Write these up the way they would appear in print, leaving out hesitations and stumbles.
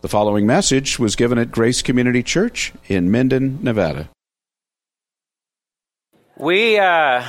The following message was given at Grace Community Church in Minden, Nevada. We are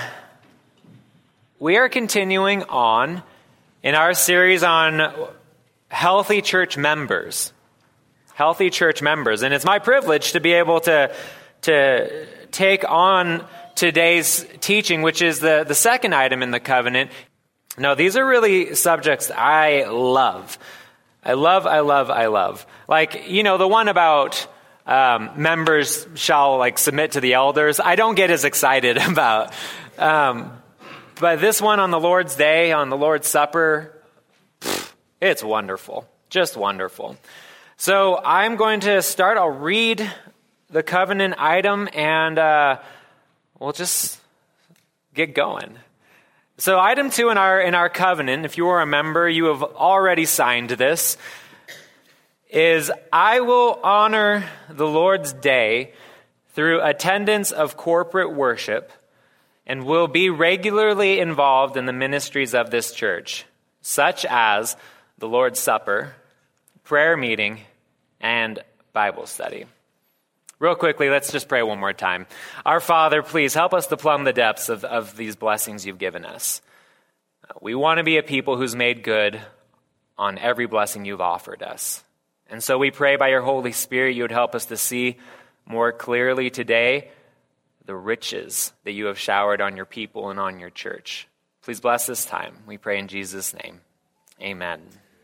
continuing on in our series on healthy church members. Healthy church members. And it's my privilege to be able to take on today's teaching, which is the second item in the covenant. No, these are really subjects I love. I love. Like, you know, the one about members shall submit to the elders, I don't get as excited about. But this one on the Lord's Day, on the Lord's Supper, it's wonderful. Just wonderful. So I'm going to start. I'll read the covenant item and we'll just get going. So item 2 in our covenant, if you are a member, you have already signed this, is I will honor the Lord's Day through attendance of corporate worship and will be regularly involved in the ministries of this church, such as the Lord's Supper, prayer meeting, and Bible study. Real quickly, let's just pray one more time. Our Father, please help us to plumb the depths of these blessings you've given us. We want to be a people who's made good on every blessing you've offered us. And so we pray by your Holy Spirit you would help us to see more clearly today the riches that you have showered on your people and on your church. Please bless this time. We pray in Jesus' name. Amen.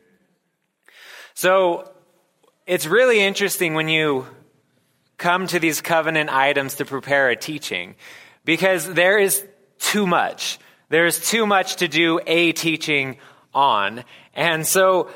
So it's really interesting when you come to these covenant items to prepare a teaching, because there is too much. There's too much to do a teaching on. And so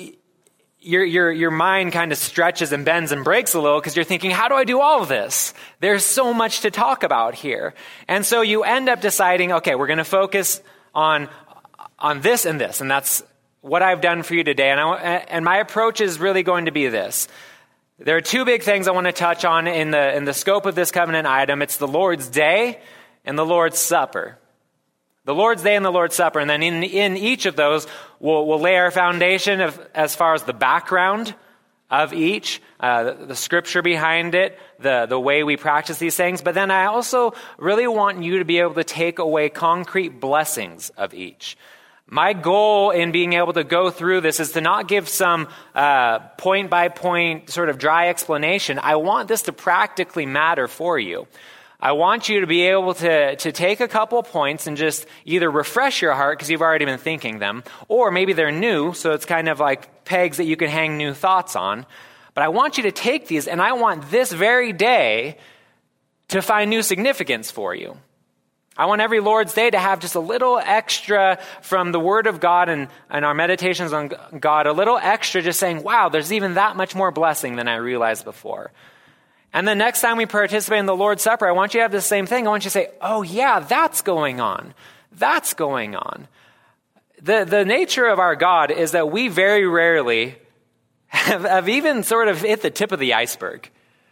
your mind kind of stretches and bends and breaks a little because you're thinking, how do I do all of this? There's so much to talk about here. And so you end up deciding, okay, we're going to focus on this and this. And that's what I've done for you today. And my approach is really going to be this. There are 2 big things I want to touch on in the scope of this covenant item. It's the Lord's Day and the Lord's Supper. The Lord's Day and the Lord's Supper. And then in each of those, we'll lay our foundation as far as the background of each, the scripture behind it, the way we practice these things. But then I also really want you to be able to take away concrete blessings of each. My goal in being able to go through this is to not give some point-by-point sort of dry explanation. I want this to practically matter for you. I want you to be able to take a couple points and just either refresh your heart because you've already been thinking them, or maybe they're new, so it's kind of like pegs that you can hang new thoughts on. But I want you to take these, and I want this very day to find new significance for you. I want every Lord's Day to have just a little extra from the Word of God and our meditations on God, a little extra just saying, wow, there's even that much more blessing than I realized before. And the next time we participate in the Lord's Supper, I want you to have the same thing. I want you to say, oh yeah, that's going on. That's going on. The nature of our God is that we very rarely have even sort of hit the tip of the iceberg.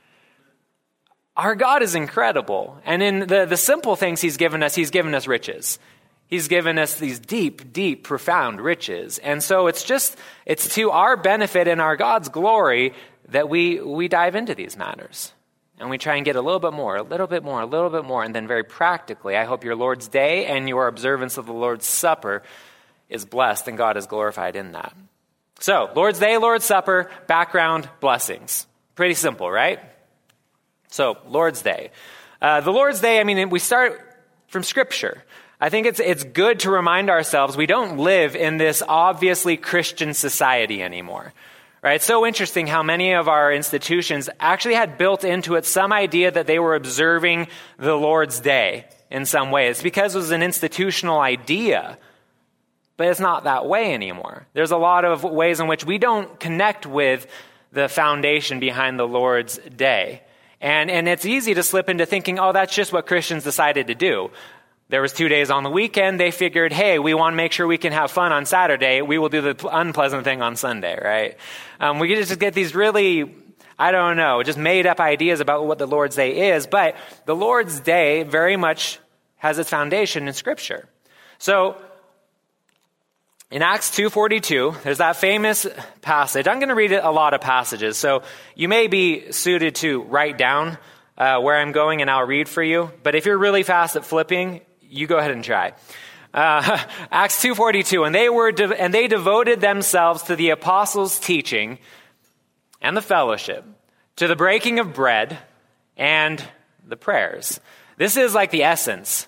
Our God is incredible. And in the simple things he's given us riches. He's given us these deep, profound riches. And so it's to our benefit and our God's glory that we dive into these matters. And we try and get a little bit more. And then very practically, I hope your Lord's Day and your observance of the Lord's Supper is blessed and God is glorified in that. So, Lord's Day, Lord's Supper, background, blessings. Pretty simple, right? So, Lord's Day. The Lord's Day, we start from Scripture. I think it's good to remind ourselves we don't live in this obviously Christian society anymore. Right? It's so interesting how many of our institutions actually had built into it some idea that they were observing the Lord's Day in some way. It's because it was an institutional idea, but it's not that way anymore. There's a lot of ways in which we don't connect with the foundation behind the Lord's Day. And it's easy to slip into thinking, oh, that's just what Christians decided to do. There was 2 days on the weekend. They figured, hey, we want to make sure we can have fun on Saturday. We will do the unpleasant thing on Sunday, right? We just get these really, just made up ideas about what the Lord's Day is. But the Lord's Day very much has its foundation in Scripture. So In Acts 2:42, there's that famous passage. I'm going to read a lot of passages, so you may be suited to write down where I'm going, and I'll read for you. But if you're really fast at flipping, you go ahead and try. Acts 2:42, and they devoted themselves to the apostles' teaching and the fellowship, to the breaking of bread and the prayers. This is like the essence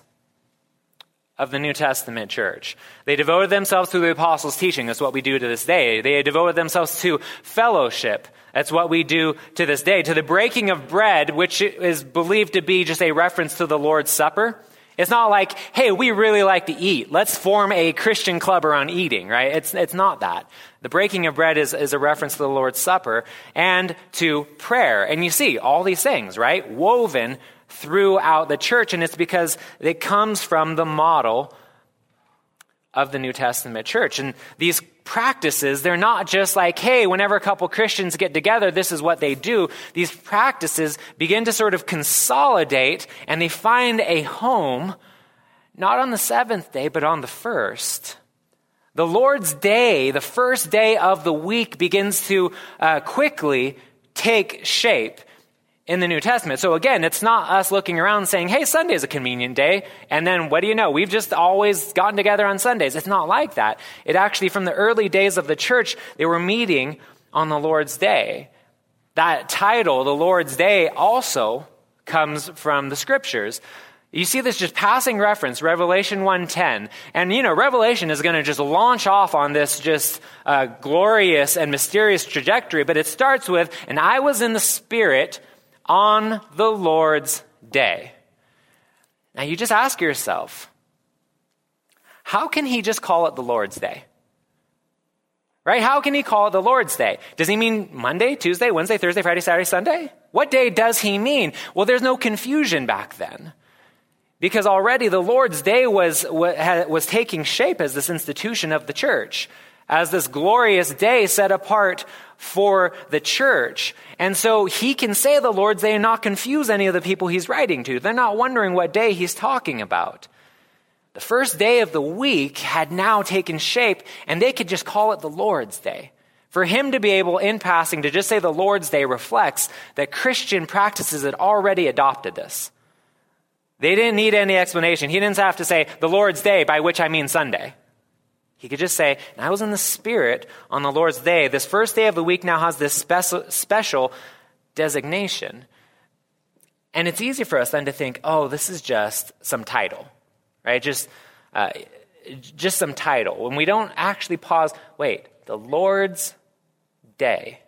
of the New Testament church. They devoted themselves to the apostles' teaching. That's what we do to this day. They devoted themselves to fellowship. That's what we do to this day. To the breaking of bread, which is believed to be just a reference to the Lord's Supper. It's not like, hey, we really like to eat. Let's form a Christian club around eating, right? It's not that. The breaking of bread is a reference to the Lord's Supper and to prayer. And you see all these things, right? Woven throughout the church, and it's because it comes from the model of the New Testament church. And these practices, they're not just like, hey, whenever a couple Christians get together, this is what they do. These practices begin to sort of consolidate, and they find a home, not on the seventh day, but on the first. The Lord's Day, the first day of the week, begins to quickly take shape in the New Testament. So again, it's not us looking around saying, hey, Sunday's a convenient day, and then what do you know? We've just always gotten together on Sundays. It's not like that. It actually, from the early days of the church, they were meeting on the Lord's Day. That title, the Lord's Day, also comes from the Scriptures. You see this just passing reference, Revelation 1:10. And, Revelation is going to just launch off on this just glorious and mysterious trajectory, but it starts with, and I was in the Spirit on the Lord's day. Now you just ask yourself, how can he just call it the Lord's Day? Right? How can he call it the Lord's Day? Does he mean Monday, Tuesday, Wednesday, Thursday, Friday, Saturday, Sunday? What day does he mean? Well, there's no confusion back then, because already the Lord's Day was taking shape as this institution of the church, as this glorious day set apart for the church. And so he can say the Lord's Day and not confuse any of the people he's writing to. They're not wondering what day he's talking about. The first day of the week had now taken shape, and they could just call it the Lord's Day. For him to be able, in passing, to just say the Lord's Day reflects that Christian practices had already adopted this. They didn't need any explanation. He didn't have to say the Lord's Day, by which I mean Sunday. He could just say, and I was in the Spirit on the Lord's Day. This first day of the week now has this special designation. And it's easy for us then to think, oh, this is just some title, right? Just some title. When we don't actually pause, wait, the Lord's Day.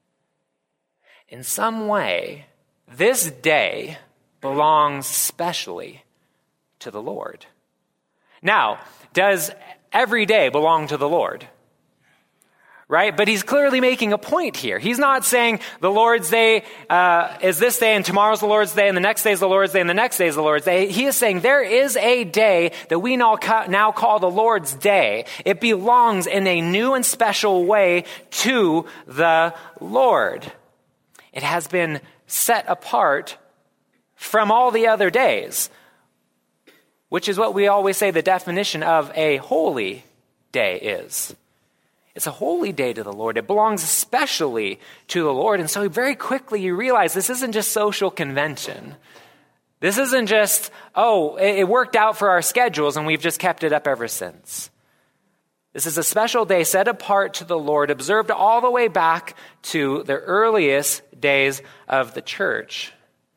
In some way, this day belongs specially to the Lord. Now, does every day belong to the Lord? Right? But he's clearly making a point here. He's not saying the Lord's Day is this day, and tomorrow's the Lord's Day, and the next day is the Lord's Day, and the next day is the Lord's Day. He is saying there is a day that we now call the Lord's Day. It belongs in a new and special way to the Lord. It has been set apart from all the other days, which is what we always say the definition of a holy day is. It's a holy day to the Lord. It belongs especially to the Lord. And so very quickly you realize this isn't just social convention. This isn't just, it worked out for our schedules and we've just kept it up ever since. This is a special day set apart to the Lord, observed all the way back to the earliest days of the church.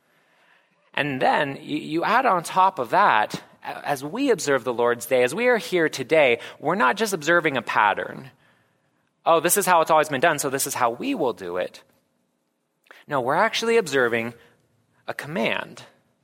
And then you add on top of that, as we observe the Lord's Day, as we are here today, we're not just observing a pattern. Oh, this is how it's always been done, so this is how we will do it. No, we're actually observing a command.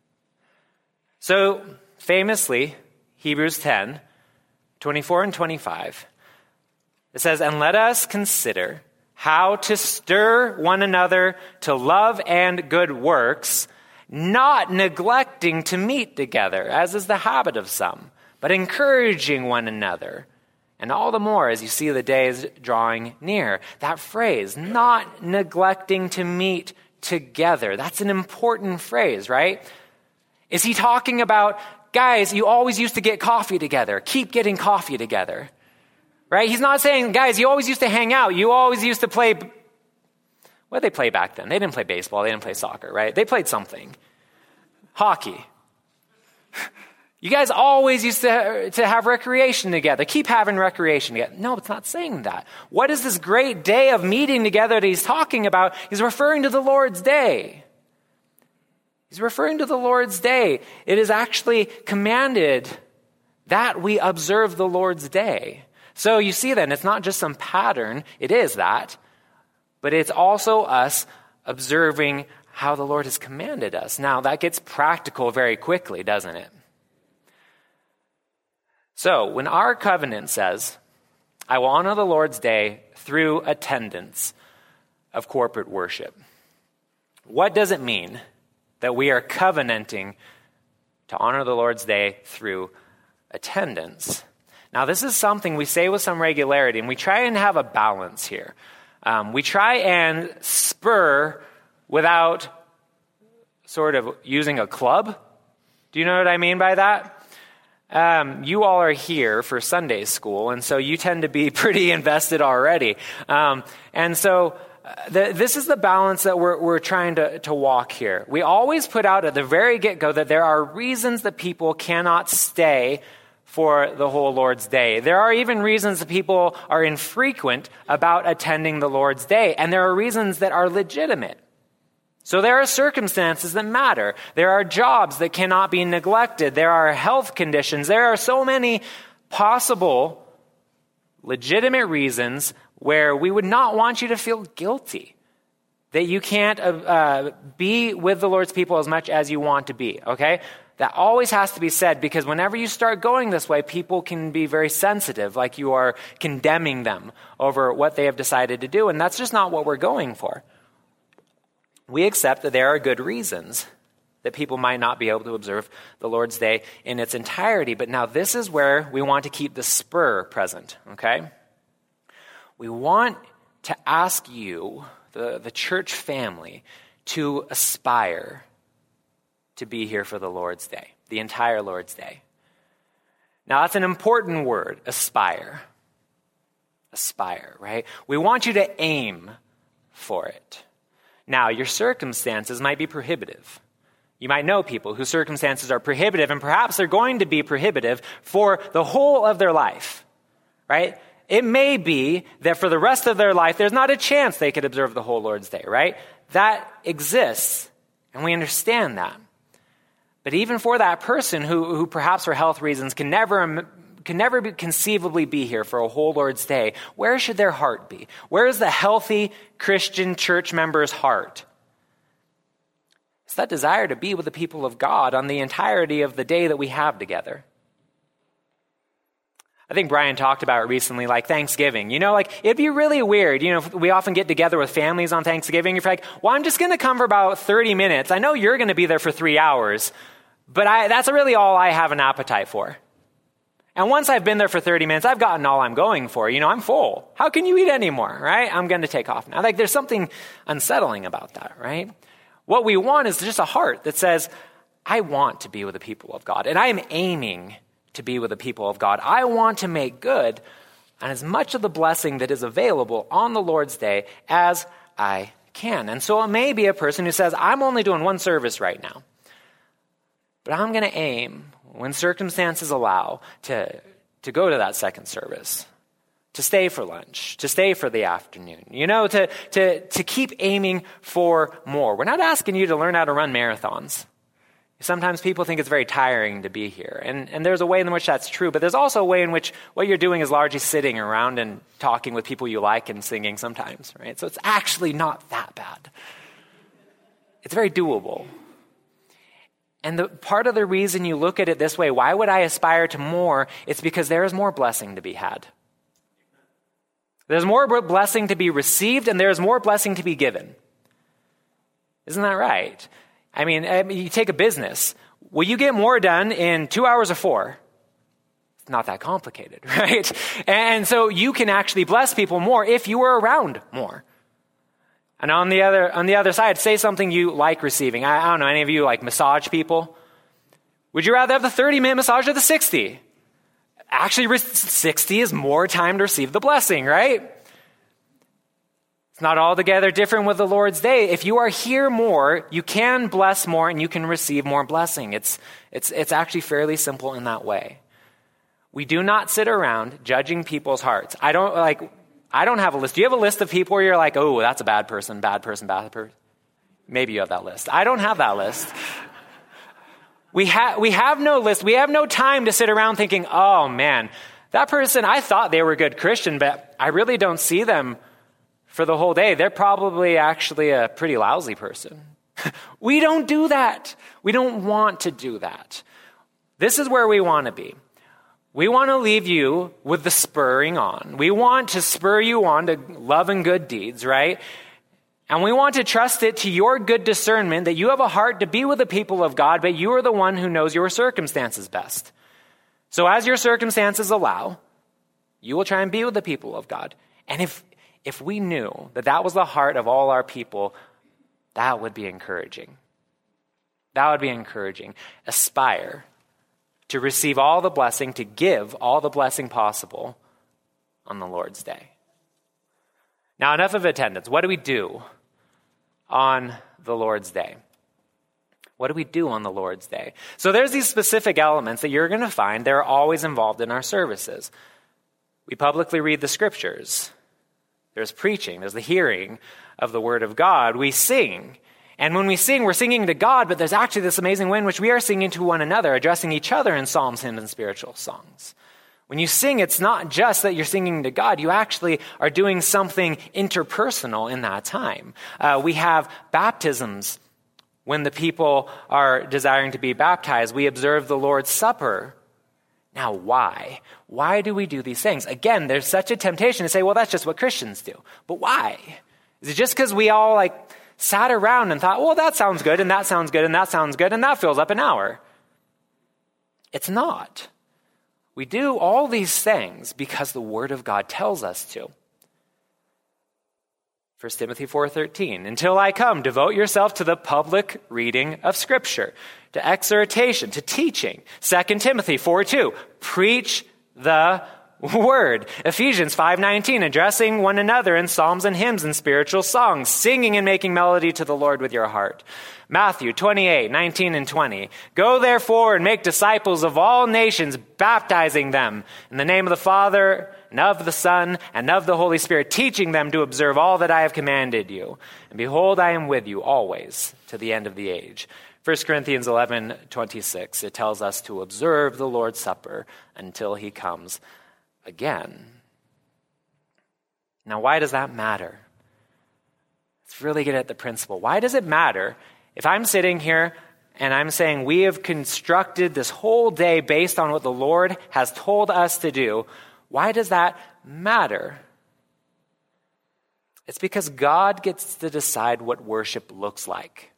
So, famously, Hebrews 10, 24 and 25, it says, "And let us consider how to stir one another to love and good works, not neglecting to meet together, as is the habit of some, but encouraging one another, and all the more as you see the days drawing near." That phrase, not neglecting to meet together, that's an important phrase, right? Is he talking about, guys, you always used to get coffee together, keep getting coffee together? right? He's not saying, guys, you always used to hang out. You always used to play. What did they play back then? They didn't play baseball. They didn't play soccer, right? They played something. Hockey. You guys always used to have recreation together. Keep having recreation together. No, it's not saying that. What is this great day of meeting together that he's talking about? He's referring to the Lord's Day. He's referring to the Lord's Day. It is actually commanded that we observe the Lord's Day. So you see then, it's not just some pattern. It is that. But it's also us observing how the Lord has commanded us. Now, that gets practical very quickly, doesn't it? So, when our covenant says, I will honor the Lord's Day through attendance of corporate worship, what does it mean that we are covenanting to honor the Lord's Day through attendance? Now, this is something we say with some regularity, and we try and have a balance here. We try and spur without sort of using a club. Do you know what I mean by that? You all are here for Sunday school, and so you tend to be pretty invested already. And so this is the balance that we're trying to walk here. We always put out at the very get-go that there are reasons that people cannot stay for the whole Lord's Day. There are even reasons that people are infrequent about attending the Lord's Day, and there are reasons that are legitimate. So there are circumstances that matter. There are jobs that cannot be neglected. There are health conditions. There are so many possible legitimate reasons where we would not want you to feel guilty that you can't be with the Lord's people as much as you want to be, okay? That always has to be said, because whenever you start going this way, people can be very sensitive, like you are condemning them over what they have decided to do, and that's just not what we're going for. We accept that there are good reasons that people might not be able to observe the Lord's Day in its entirety, but now this is where we want to keep the spur present, okay? We want to ask you, the church family, to aspire to be here for the Lord's Day, the entire Lord's Day. Now, that's an important word, aspire. Aspire, right? We want you to aim for it. Now, your circumstances might be prohibitive. You might know people whose circumstances are prohibitive, and perhaps they're going to be prohibitive for the whole of their life, right? It may be that for the rest of their life, there's not a chance they could observe the whole Lord's Day, right? That exists, and we understand that. But even for that person who perhaps for health reasons can never conceivably be here for a whole Lord's Day, where should their heart be? Where is the healthy Christian church member's heart? It's that desire to be with the people of God on the entirety of the day that we have together. I think Brian talked about it recently, like Thanksgiving. You know, like, it'd be really weird. You know, we often get together with families on Thanksgiving. You're like, well, I'm just going to come for about 30 minutes. I know you're going to be there for 3 hours, but that's really all I have an appetite for. And once I've been there for 30 minutes, I've gotten all I'm going for. You know, I'm full. How can you eat anymore, right? I'm going to take off now. Like, there's something unsettling about that, right? What we want is just a heart that says, I want to be with the people of God, and I am aiming to be with the people of God. I want to make good on as much of the blessing that is available on the Lord's Day as I can. And so it may be a person who says, I'm only doing one service right now, but I'm going to aim, when circumstances allow, to go to that second service, to stay for lunch, to stay for the afternoon, you know, to keep aiming for more. We're not asking you to learn how to run marathons. Sometimes people think it's very tiring to be here, and there's a way in which that's true, but there's also a way in which what you're doing is largely sitting around and talking with people you like and singing sometimes, right? So it's actually not that bad. It's very doable. And the part of the reason you look at it this way, why would I aspire to more? It's because there is more blessing to be had. There's more blessing to be received, and there's more blessing to be given. Isn't that right? I mean, you take a business. Will you get more done in 2 hours or 4? It's not that complicated, right? And so you can actually bless people more if you were around more. And on the other side, say something you like receiving. I don't know, any of you like massage people? Would you rather have the 30-minute massage or the 60? Actually, 60 is more time to receive the blessing, right? It's not altogether different with the Lord's Day. If you are here more, you can bless more and you can receive more blessing. It's actually fairly simple in that way. We do not sit around judging people's hearts. I don't have a list. Do you have a list of people where you're like, oh, that's a bad person, bad person, bad person? Maybe you have that list. I don't have that list. We have no list. We have no time to sit around thinking, oh man, that person, I thought they were a good Christian, but I really don't see them for the whole day. They're probably actually a pretty lousy person. We don't do that. We don't want to do that. This is where we want to be. We want to leave you with the spurring on. We want to spur you on to love and good deeds, right? And we want to trust it to your good discernment that you have a heart to be with the people of God, but you are the one who knows your circumstances best. So as your circumstances allow, you will try and be with the people of God. And if we knew that that was the heart of all our people, that would be encouraging. That would be encouraging. Aspire to receive all the blessing, to give all the blessing possible on the Lord's Day. Now, enough of attendance. What do we do on the Lord's Day? What do we do on the Lord's Day? So there's these specific elements that you're going to find they're always involved in our services. We publicly read the scriptures. There's preaching. There's the hearing of the word of God. We sing. And when we sing, we're singing to God, but there's actually this amazing way in which we are singing to one another, addressing each other in psalms, hymns, and spiritual songs. When you sing, it's not just that you're singing to God. You actually are doing something interpersonal in that time. We have baptisms when the people are desiring to be baptized. We observe the Lord's Supper. Now, why? Why do we do these things? Again, there's such a temptation to say, well, that's just what Christians do. But why? Is it just because we all sat around and thought, well, that sounds good, and that sounds good, and that sounds good, and that fills up an hour? It's not. We do all these things because the Word of God tells us to. 1 Timothy 4:13, until I come, devote yourself to the public reading of Scripture, to exhortation, to teaching. 2 Timothy 4:2, preach the Word. Ephesians 5:19, addressing one another in psalms and hymns and spiritual songs, singing and making melody to the Lord with your heart. Matthew 28:19 and 20, go therefore and make disciples of all nations, baptizing them in the name of the Father and of the Son and of the Holy Spirit, teaching them to observe all that I have commanded you. And behold, I am with you always to the end of the age. 1 Corinthians 11:26, it tells us to observe the Lord's Supper until he comes again. Now, why does that matter? Let's really get at the principle. Why does it matter if I'm sitting here and I'm saying we have constructed this whole day based on what the Lord has told us to do? Why does that matter? It's because God gets to decide what worship looks like.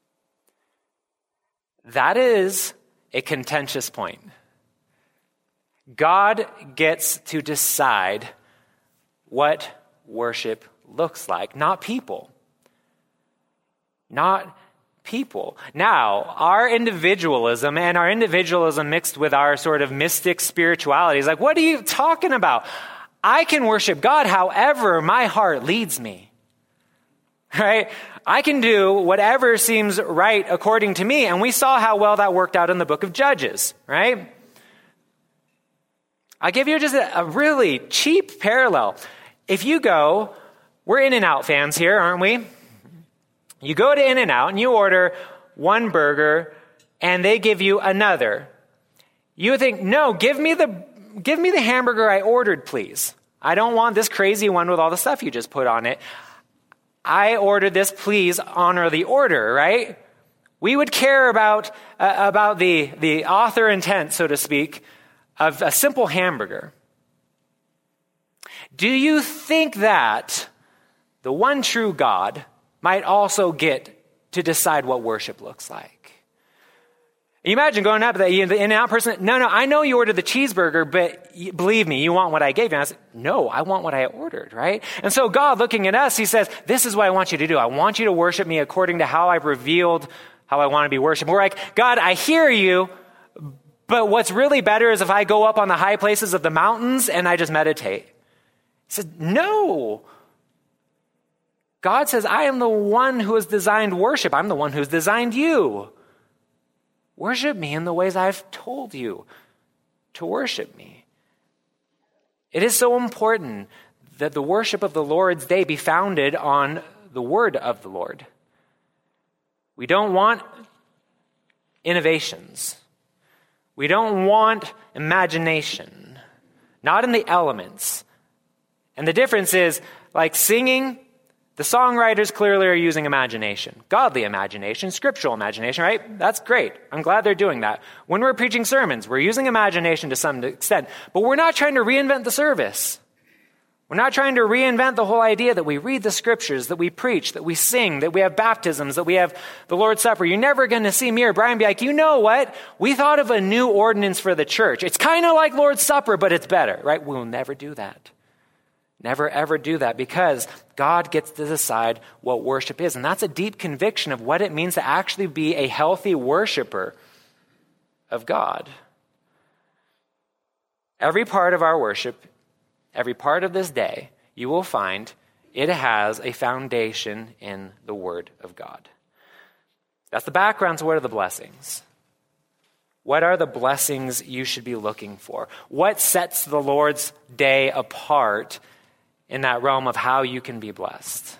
That is a contentious point. God gets to decide what worship looks like, not people. Not people. Now, our individualism mixed with our sort of mystic spirituality is like, what are you talking about? I can worship God however my heart leads me. Right? I can do whatever seems right according to me. And we saw how well that worked out in the book of Judges, right? I'll give you just a really cheap parallel. If you go, we're In-N-Out fans here, aren't we? You go to In-N-Out and you order one burger and they give you another. You would think, no, give me the hamburger I ordered, please. I don't want this crazy one with all the stuff you just put on it. I ordered this, please honor the order, right? We would care about the author intent, so to speak, of a simple hamburger. Do you think that the one true God might also get to decide what worship looks like? You imagine going up to the In-N-Out person, no, I know you ordered the cheeseburger, but believe me, you want what I gave you. And I said, no, I want what I ordered, right? And so God, looking at us, he says, this is what I want you to do. I want you to worship me according to how I've revealed how I want to be worshiped. We're like, God, I hear you, But what's really better is if I go up on the high places of the mountains and I just meditate. He said, no. God says, I am the one who has designed worship. I'm the one who's designed you. Worship me in the ways I've told you to worship me. It is so important that the worship of the Lord's Day be founded on the word of the Lord. We don't want innovations. We don't want imagination, not in the elements. And the difference is, like singing, the songwriters clearly are using imagination, godly imagination, scriptural imagination, right? That's great. I'm glad they're doing that. When we're preaching sermons, we're using imagination to some extent, but we're not trying to reinvent the service. We're not trying to reinvent the whole idea that we read the scriptures, that we preach, that we sing, that we have baptisms, that we have the Lord's Supper. You're never going to see me or Brian be like, you know what? We thought of a new ordinance for the church. It's kind of like Lord's Supper, but it's better, right? We'll never do that. Never, ever do that, because God gets to decide what worship is. And that's a deep conviction of what it means to actually be a healthy worshiper of God. Every part of our worship, every part of this day, you will find it has a foundation in the Word of God. That's the background. So what are the blessings? What are the blessings you should be looking for? What sets the Lord's Day apart in that realm of how you can be blessed?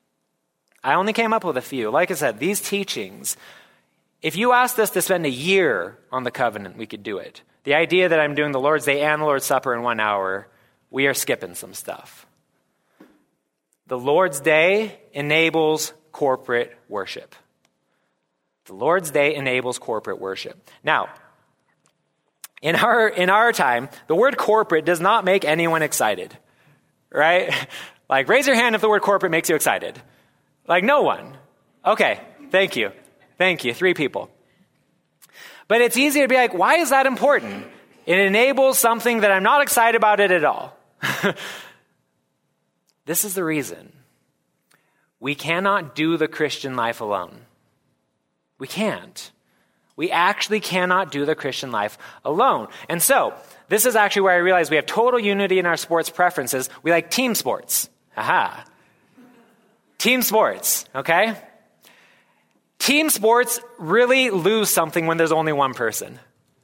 I only came up with a few. Like I said, these teachings, if you asked us to spend a year on the covenant, we could do it. The idea that I'm doing the Lord's Day and the Lord's Supper in 1 hour, we are skipping some stuff. The Lord's Day enables corporate worship. The Lord's Day enables corporate worship. Now, in our time, the word corporate does not make anyone excited, right? Like, raise your hand if the word corporate makes you excited. Like, no one. Okay, thank you. 3 people. But it's easy to be like, why is that important? It enables something that I'm not excited about it at all. This is the reason. We cannot do the Christian life alone. We can't. We actually cannot do the Christian life alone. And so, this is actually where I realize we have total unity in our sports preferences. We like team sports. Aha. Team sports, okay? Team sports really lose something when there's only one person.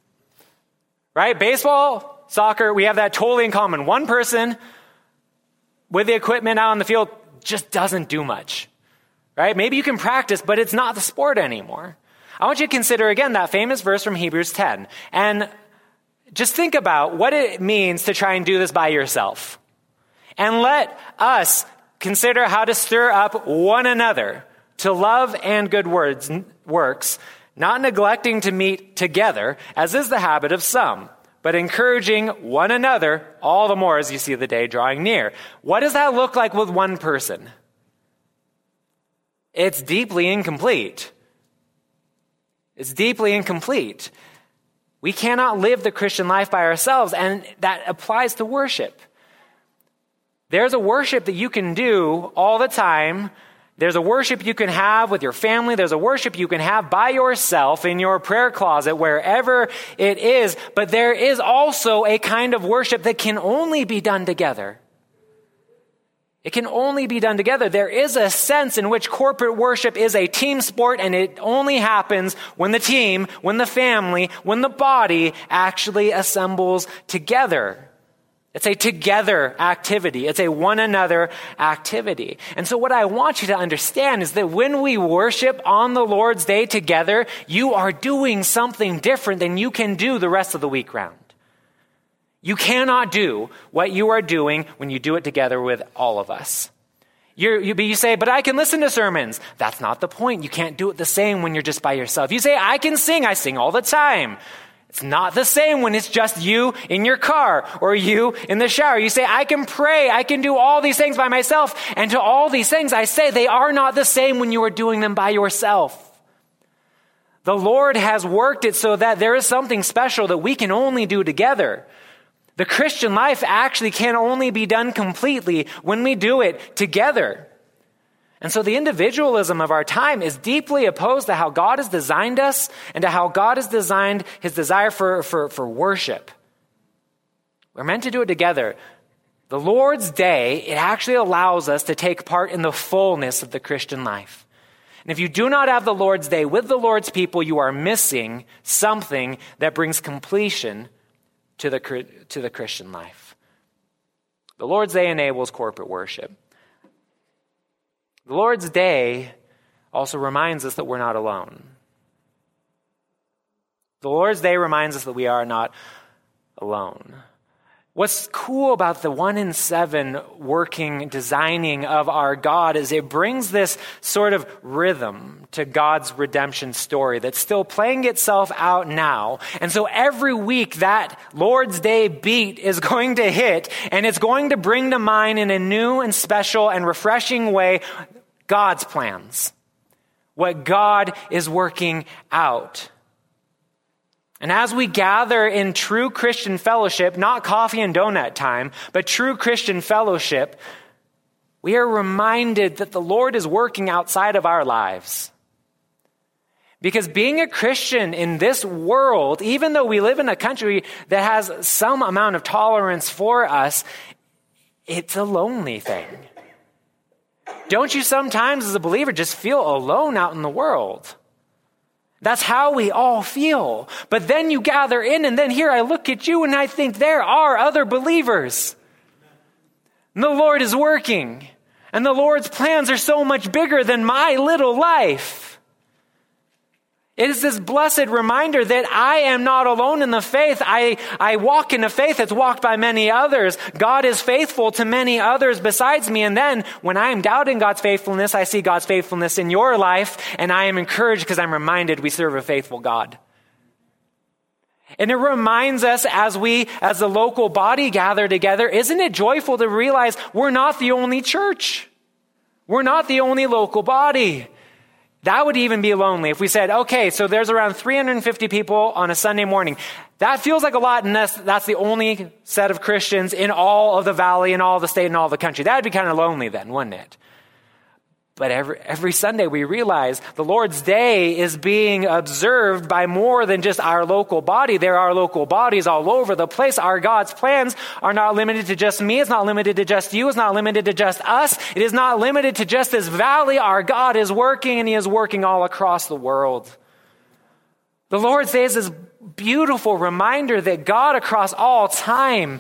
Right? Baseball, soccer, we have that totally in common. One person with the equipment out on the field just doesn't do much. Right? Maybe you can practice, but it's not the sport anymore. I want you to consider again that famous verse from Hebrews 10. And just think about what it means to try and do this by yourself. And let us consider how to stir up one another to love and good works, not neglecting to meet together, as is the habit of some, but encouraging one another all the more as you see the day drawing near. What does that look like with one person? It's deeply incomplete. It's deeply incomplete. We cannot live the Christian life by ourselves, and that applies to worship. There's a worship that you can do all the time. There's a worship you can have with your family. There's a worship you can have by yourself in your prayer closet, wherever it is. But there is also a kind of worship that can only be done together. It can only be done together. There is a sense in which corporate worship is a team sport, and it only happens when the team, when the family, when the body actually assembles together. It's a together activity. It's a one another activity. And so what I want you to understand is that when we worship on the Lord's Day together, you are doing something different than you can do the rest of the week round. You cannot do what you are doing when you do it together with all of us. You say, but I can listen to sermons. That's not the point. You can't do it the same when you're just by yourself. You say, I can sing. I sing all the time. It's not the same when it's just you in your car or you in the shower. You say, I can pray. I can do all these things by myself. And to all these things, I say they are not the same when you are doing them by yourself. The Lord has worked it so that there is something special that we can only do together. The Christian life actually can only be done completely when we do it together. And so the individualism of our time is deeply opposed to how God has designed us and to how God has designed his desire for worship. We're meant to do it together. The Lord's Day, it actually allows us to take part in the fullness of the Christian life. And if you do not have the Lord's Day with the Lord's people, you are missing something that brings completion to the Christian life. The Lord's Day enables corporate worship. The Lord's Day also reminds us that we're not alone. The Lord's Day reminds us that we are not alone. What's cool about the 1 in 7 working, designing of our God is it brings this sort of rhythm to God's redemption story that's still playing itself out now. And so every week that Lord's Day beat is going to hit, and it's going to bring to mind in a new and special and refreshing way God's plans, what God is working out. And as we gather in true Christian fellowship, not coffee and donut time, but true Christian fellowship, we are reminded that the Lord is working outside of our lives. Because being a Christian in this world, even though we live in a country that has some amount of tolerance for us, it's a lonely thing. Don't you sometimes as a believer just feel alone out in the world? That's how we all feel. But then you gather in, and then here I look at you and I think there are other believers. And the Lord is working. And the Lord's plans are so much bigger than my little life. It is this blessed reminder that I am not alone in the faith. I walk in a faith that's walked by many others. God is faithful to many others besides me. And then when I am doubting God's faithfulness, I see God's faithfulness in your life. And I am encouraged because I'm reminded we serve a faithful God. And it reminds us as we, as the local body, gather together, isn't it joyful to realize we're not the only church? We're not the only local body. That would even be lonely if we said, okay, so there's around 350 people on a Sunday morning. That feels like a lot, and that's the only set of Christians in all of the valley, in all of the state, and all of the country. That would be kind of lonely then, wouldn't it? But every Sunday we realize the Lord's Day is being observed by more than just our local body. There are local bodies all over the place. Our God's plans are not limited to just me. It's not limited to just you. It's not limited to just us. It is not limited to just this valley. Our God is working, and he is working all across the world. The Lord's Day is this beautiful reminder that God across all time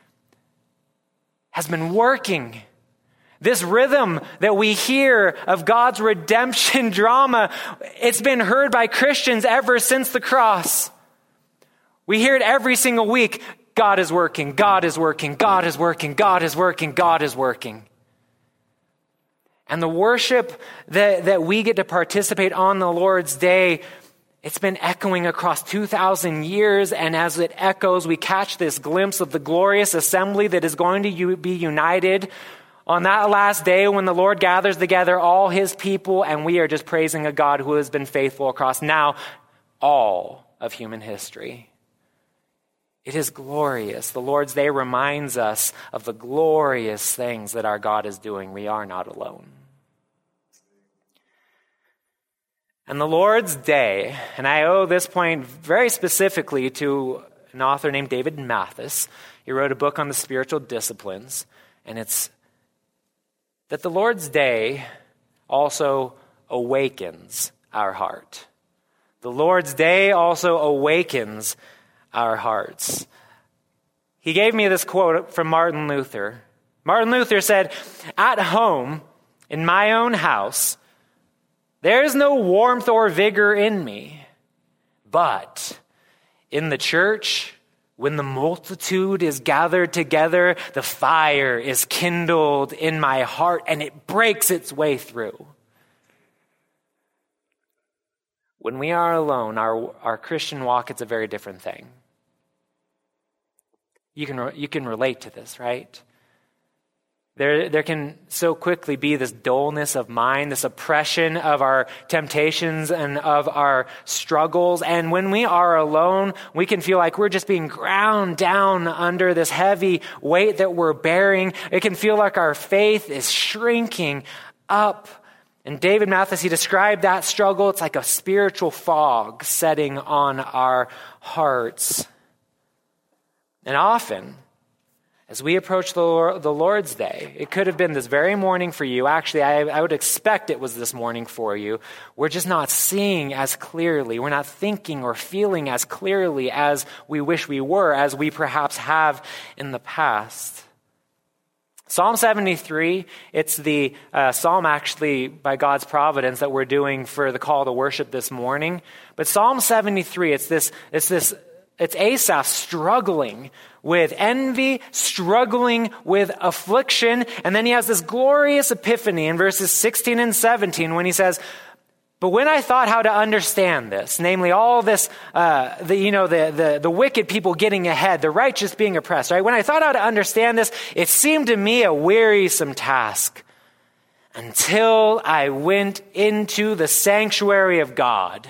has been working. This rhythm that we hear of God's redemption drama, it's been heard by Christians ever since the cross. We hear it every single week. God is working, God is working, God is working, God is working, God is working. And the worship that we get to participate on the Lord's Day, it's been echoing across 2,000 years, and as it echoes, we catch this glimpse of the glorious assembly that is going to be united on that last day when the Lord gathers together all his people, and we are just praising a God who has been faithful across now all of human history. It is glorious. The Lord's Day reminds us of the glorious things that our God is doing. We are not alone. And the Lord's Day, and I owe this point very specifically to an author named David Mathis. He wrote a book on the spiritual disciplines, and it's that the Lord's Day also awakens our heart. The Lord's Day also awakens our hearts. He gave me this quote from Martin Luther. Martin Luther said, "At home, in my own house, there is no warmth or vigor in me, but in the church, when the multitude is gathered together, the fire is kindled in my heart and it breaks its way through." When we are alone, our Christian walk, it's a very different thing. You can relate to this, right? There can so quickly be this dullness of mind, this oppression of our temptations and of our struggles. And when we are alone, we can feel like we're just being ground down under this heavy weight that we're bearing. It can feel like our faith is shrinking up And David Mathis, he described that struggle. It's like a spiritual fog setting on our hearts. And often, as we approach the Lord's Day, it could have been this very morning for you. Actually, I would expect it was this morning for you. We're just not seeing as clearly. We're not thinking or feeling as clearly as we wish we were, as we perhaps have in the past. Psalm 73, it's the psalm actually by God's providence that we're doing for the call to worship this morning. But Psalm 73, it's Asaph struggling with envy, struggling with affliction, and then he has this glorious epiphany in verses 16 and 17 when he says, "But when I thought how to understand this, namely all this, the wicked people getting ahead, the righteous being oppressed, right? When I thought how to understand this, it seemed to me a wearisome task until I went into the sanctuary of God.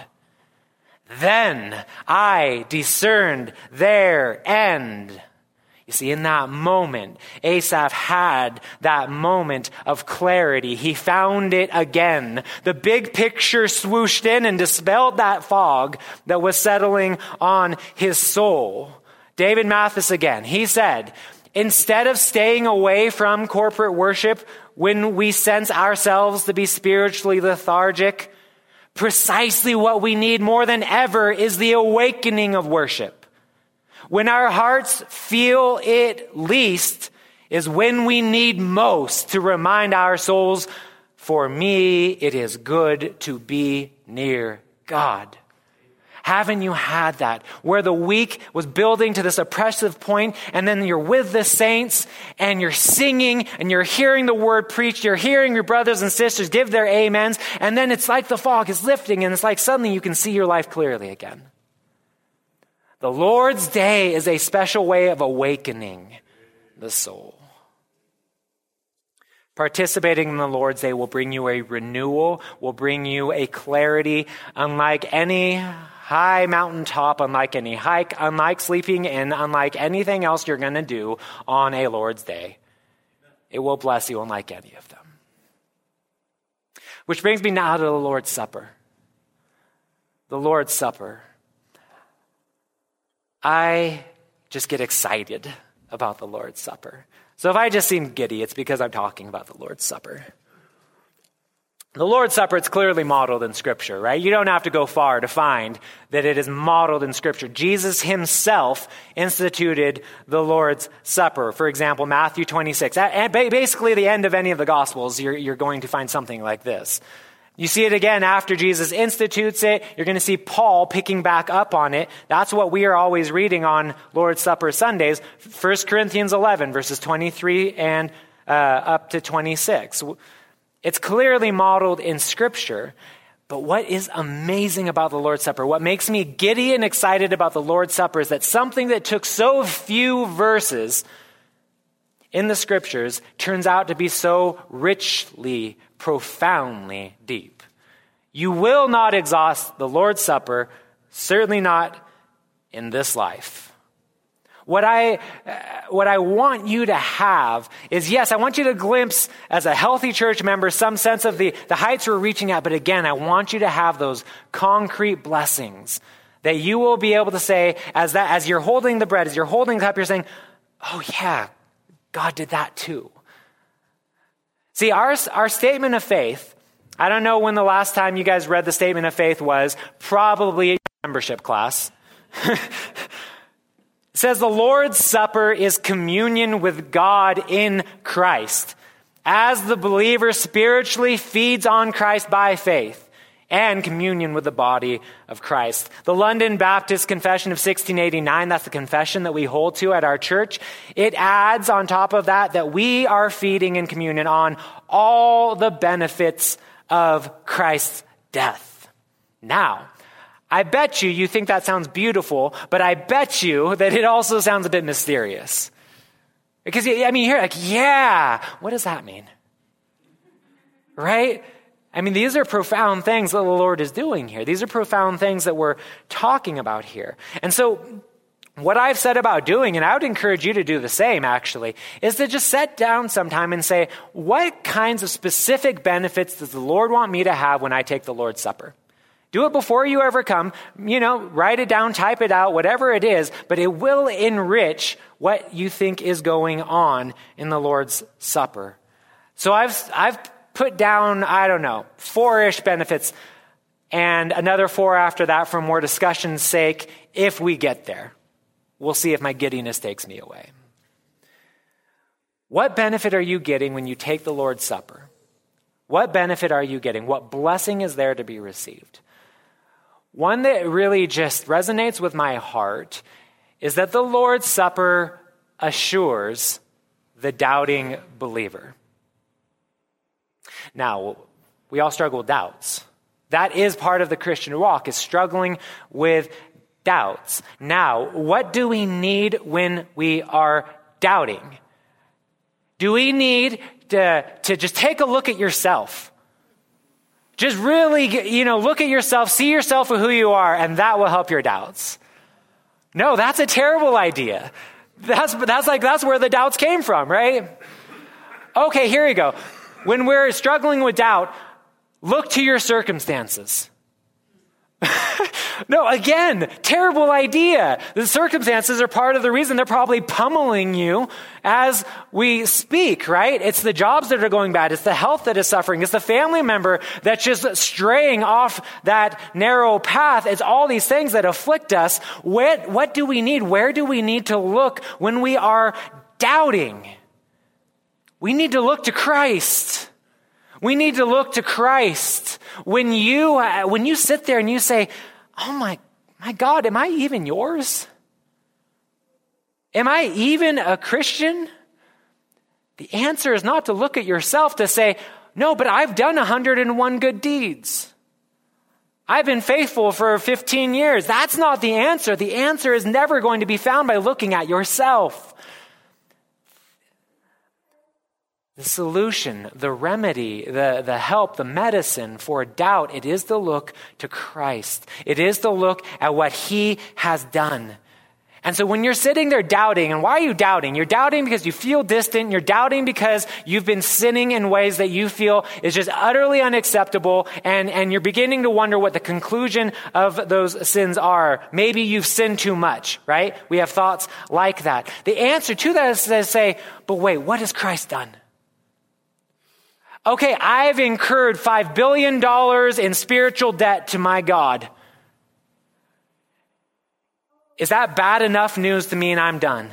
Then I discerned their end." You see, in that moment, Asaph had that moment of clarity. He found it again. The big picture swooshed in and dispelled that fog that was settling on his soul. David Mathis again, he said, instead of staying away from corporate worship when we sense ourselves to be spiritually lethargic, precisely what we need more than ever is the awakening of worship. When our hearts feel it least is when we need most to remind our souls, for me, it is good to be near God. Haven't you had that? Where the week was building to this oppressive point, and then you're with the saints, and you're singing, and you're hearing the word preached, you're hearing your brothers and sisters give their amens, and then it's like the fog is lifting, and it's like suddenly you can see your life clearly again. The Lord's Day is a special way of awakening the soul. Participating in the Lord's Day will bring you a renewal, will bring you a clarity unlike any high mountaintop, unlike any hike, unlike sleeping in, unlike anything else you're going to do on a Lord's Day. It will bless you unlike any of them. Which brings me now to the Lord's Supper. The Lord's Supper. I just get excited about the Lord's Supper. So if I just seem giddy, it's because I'm talking about the Lord's Supper. The Lord's Supper, it's clearly modeled in Scripture, right? You don't have to go far to find that it is modeled in Scripture. Jesus himself instituted the Lord's Supper. For example, Matthew 26. At basically the end of any of the Gospels, you're going to find something like this. You see it again after Jesus institutes it. You're going to see Paul picking back up on it. That's what we are always reading on Lord's Supper Sundays. 1 Corinthians 11, verses 23 and up to 26. It's clearly modeled in Scripture. But what is amazing about the Lord's Supper, what makes me giddy and excited about the Lord's Supper is that something that took so few verses in the Scriptures turns out to be so richly, profoundly deep. You will not exhaust the Lord's Supper, certainly not in this life. What I want you to have is, yes, I want you to glimpse as a healthy church member some sense of the heights we're reaching at, but again, I want you to have those concrete blessings that you will be able to say as you're holding the bread, as you're holding the cup, you're saying, oh yeah, God did that too. See, our statement of faith, I don't know when the last time you guys read the statement of faith was, probably in your membership class. It says the Lord's Supper is communion with God in Christ, as the believer spiritually feeds on Christ by faith and communion with the body of Christ. The London Baptist Confession of 1689, that's the confession that we hold to at our church. It adds on top of that we are feeding in communion on all the benefits of Christ's death. Now, I bet you think that sounds beautiful, but I bet you that it also sounds a bit mysterious. Because, I mean, you're like, yeah, what does that mean? Right? I mean, these are profound things that the Lord is doing here. These are profound things that we're talking about here. And so what I've said about doing, and I would encourage you to do the same actually, is to just sit down sometime and say, what kinds of specific benefits does the Lord want me to have when I take the Lord's Supper? Do it before you ever come, write it down, type it out, whatever it is, but it will enrich what you think is going on in the Lord's Supper. So I've put down, 4-ish benefits and another 4 after that for more discussion's sake if we get there. We'll see if my giddiness takes me away. What benefit are you getting when you take the Lord's Supper? What benefit are you getting? What blessing is there to be received? One that really just resonates with my heart is that the Lord's Supper assures the doubting believer. Now, we all struggle with doubts. That is part of the Christian walk, is struggling with doubts. Now, what do we need when we are doubting? Do we need to just take a look at yourself? Just really, look at yourself, see yourself for who you are, and that will help your doubts. No, that's a terrible idea. That's where the doubts came from, right? Okay, here we go. When we're struggling with doubt, look to your circumstances. No, again, terrible idea. The circumstances are part of the reason they're probably pummeling you as we speak, right? It's the jobs that are going bad. It's the health that is suffering. It's the family member that's just straying off that narrow path. It's all these things that afflict us. What do we need? Where do we need to look when we are doubting? We need to look to Christ. We need to look to Christ. When you sit there and you say, oh my God, am I even yours? Am I even a Christian? The answer is not to look at yourself to say, no, but I've done 101 good deeds. I've been faithful for 15 years. That's not the answer. The answer is never going to be found by looking at yourself. The solution, the remedy, the help, the medicine for doubt, it is to look to Christ. It is to look at what he has done. And so when you're sitting there doubting, and why are you doubting? You're doubting because you feel distant. You're doubting because you've been sinning in ways that you feel is just utterly unacceptable. And you're beginning to wonder what the conclusion of those sins are. Maybe you've sinned too much, right? We have thoughts like that. The answer to that is to say, but wait, what has Christ done? Okay, I've incurred $5 billion in spiritual debt to my God. Is that bad enough news to mean I'm done?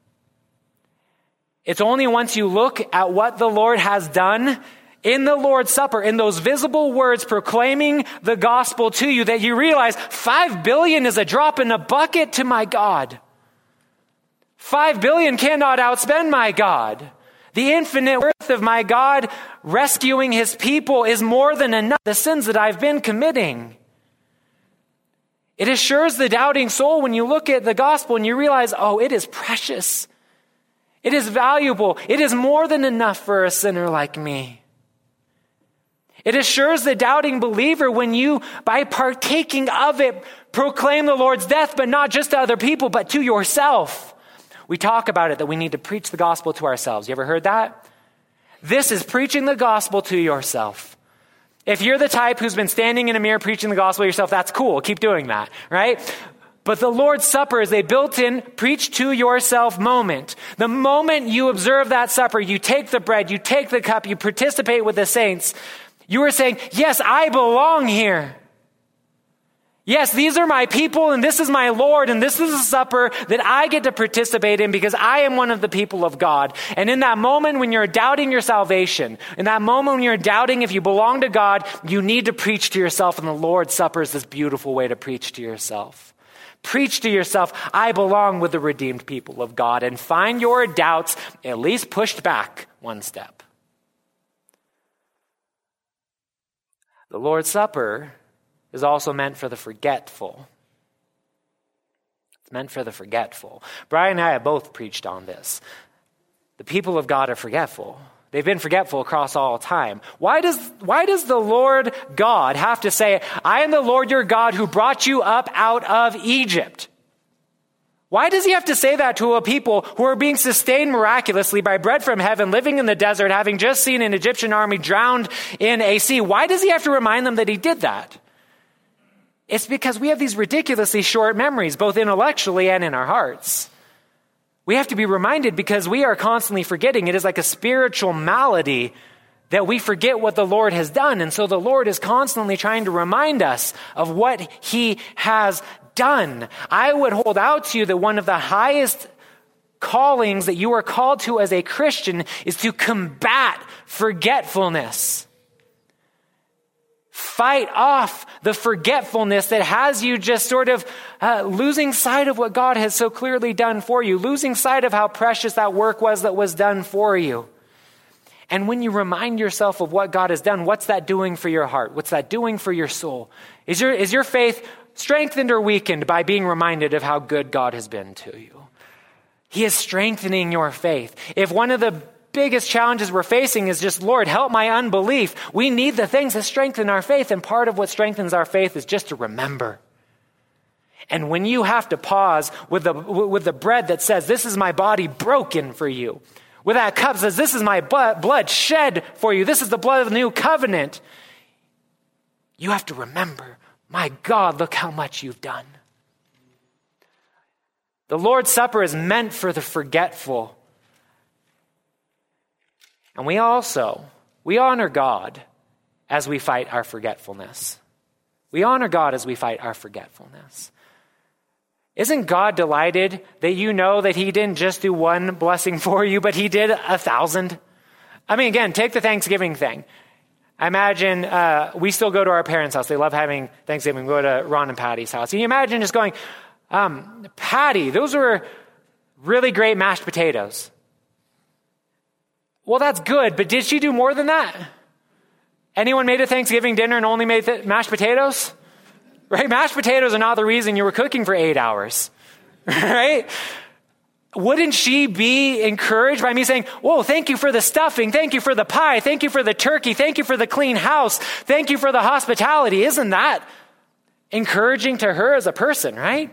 It's only once you look at what the Lord has done in the Lord's Supper, in those visible words proclaiming the gospel to you, that you realize 5 billion is a drop in a bucket to my God. 5 billion cannot outspend my God. The infinite worth of my God rescuing his people is more than enough. The sins that I've been committing. It assures the doubting soul when you look at the gospel and you realize, oh, it is precious. It is valuable. It is more than enough for a sinner like me. It assures the doubting believer when you, by partaking of it, proclaim the Lord's death, but not just to other people, but to yourself. We talk about it, that we need to preach the gospel to ourselves. You ever heard that? This is preaching the gospel to yourself. If you're the type who's been standing in a mirror preaching the gospel to yourself, that's cool. Keep doing that, right? But the Lord's Supper is a built-in preach to yourself moment. The moment you observe that supper, you take the bread, you take the cup, you participate with the saints, you are saying, yes, I belong here. Yes, these are my people, and this is my Lord, and this is a supper that I get to participate in because I am one of the people of God. And in that moment when you're doubting your salvation, in that moment when you're doubting if you belong to God, you need to preach to yourself, and the Lord's Supper is this beautiful way to preach to yourself. Preach to yourself, I belong with the redeemed people of God, and find your doubts at least pushed back one step. The Lord's Supper is also meant for the forgetful. It's meant for the forgetful. Brian and I have both preached on this. The people of God are forgetful. They've been forgetful across all time. Why does the Lord God have to say, I am the Lord your God who brought you up out of Egypt? Why does he have to say that to a people who are being sustained miraculously by bread from heaven, living in the desert, having just seen an Egyptian army drowned in a sea? Why does he have to remind them that he did that? It's because we have these ridiculously short memories, both intellectually and in our hearts. We have to be reminded because we are constantly forgetting. It is like a spiritual malady that we forget what the Lord has done. And so the Lord is constantly trying to remind us of what he has done. I would hold out to you that one of the highest callings that you are called to as a Christian is to combat forgetfulness. Fight off the forgetfulness that has you just sort of losing sight of what God has so clearly done for you, losing sight of how precious that work was that was done for you. And when you remind yourself of what God has done, what's that doing for your heart? What's that doing for your soul? Is your faith strengthened or weakened by being reminded of how good God has been to you? He is strengthening your faith. If one of the biggest challenges we're facing is just, Lord, help my unbelief, we need the things that strengthen our faith. And part of what strengthens our faith is just to remember. And when you have to pause with the bread that says, this is my body broken for you, with that cup that says, this is my blood shed for you, this is the blood of the new covenant, you have to remember, my God, look how much you've done. The Lord's Supper is meant for the forgetful. And we honor God as we fight our forgetfulness. We honor God as we fight our forgetfulness. Isn't God delighted that you know that he didn't just do one blessing for you, but he did 1,000? I mean, again, take the Thanksgiving thing. I imagine we still go to our parents' house. They love having Thanksgiving. We go to Ron and Patty's house. Can you imagine just going, Patty, those were really great mashed potatoes. Well, that's good, but did she do more than that? Anyone made a Thanksgiving dinner and only made mashed potatoes? Right? Mashed potatoes are not the reason you were cooking for 8 hours, right? Wouldn't she be encouraged by me saying, whoa, thank you for the stuffing. Thank you for the pie. Thank you for the turkey. Thank you for the clean house. Thank you for the hospitality. Isn't that encouraging to her as a person, right?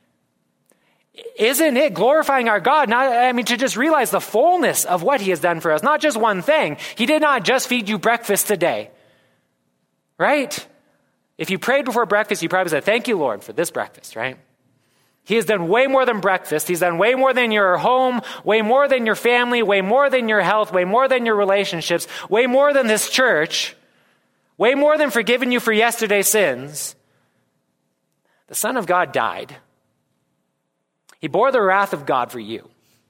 Isn't it glorifying our God? To just realize the fullness of what he has done for us. Not just one thing. He did not just feed you breakfast today, right? If you prayed before breakfast, you probably said, thank you, Lord, for this breakfast, right? He has done way more than breakfast. He's done way more than your home, way more than your family, way more than your health, way more than your relationships, way more than this church, way more than forgiving you for yesterday's sins. The Son of God died. He bore the wrath of God for you.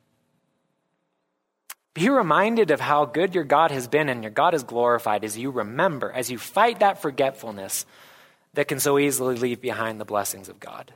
Be reminded of how good your God has been and your God is glorified as you remember, as you fight that forgetfulness that can so easily leave behind the blessings of God.